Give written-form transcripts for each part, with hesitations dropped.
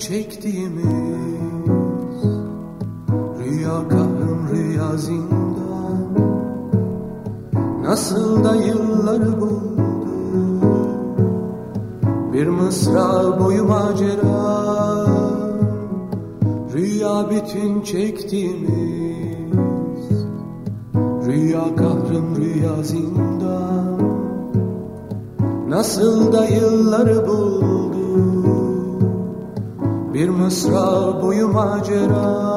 çektiğimiz rüya kahrım rüya zindan, nasıl da yılları buldu bir mısra boyu macera. Rüya bütün çektiğimiz rüya kahrım rüya zindan, nasıl da yılları buldu bir mısra boyu macera.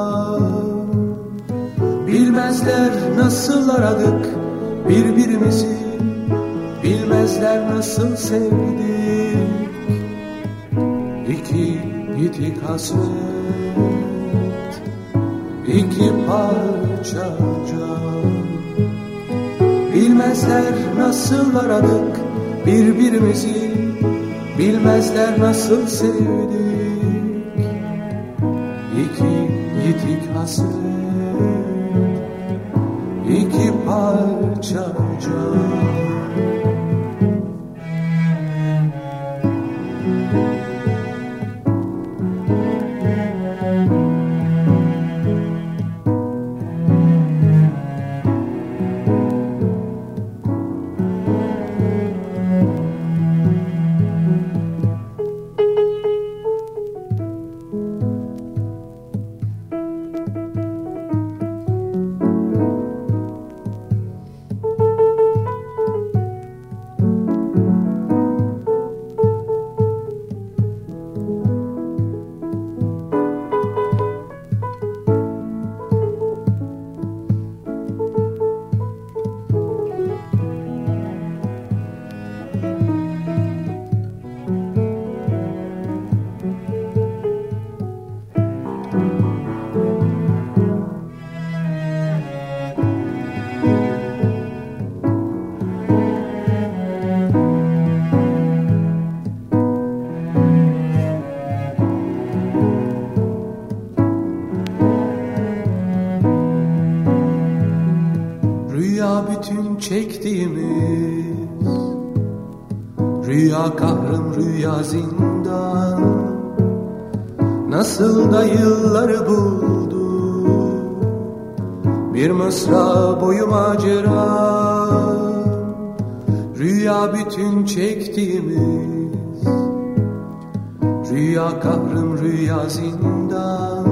Bilmezler nasıl aradık birbirimizi, bilmezler nasıl sevdik. İki yitik hasret, iki parça can. Bilmezler nasıl aradık birbirimizi, bilmezler nasıl sevdik. İki yitik hasret, iki parça can. Bütün çektiğimiz rüya kahrım rüya zindan, nasıl da yılları buldu bir mısra boyu macera. Rüya bütün çektiğimiz rüya kahrım rüya zindan,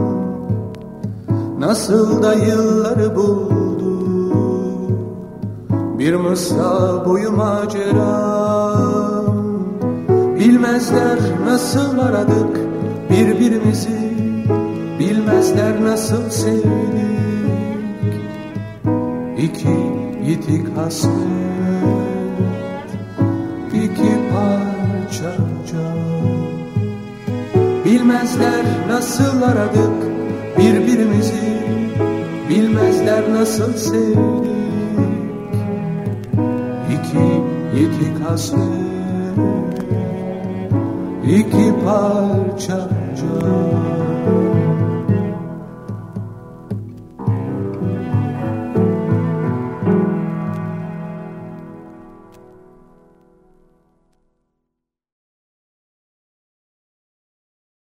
nasıl da yılları buldu bir mısra boyu macera. Bilmezler nasıl aradık birbirimizi, bilmezler nasıl sevdik. İki yitik hasret, iki parça can. Bilmezler nasıl aradık birbirimizi, bilmezler nasıl sevdik. İki yitik hasret, iki parça can.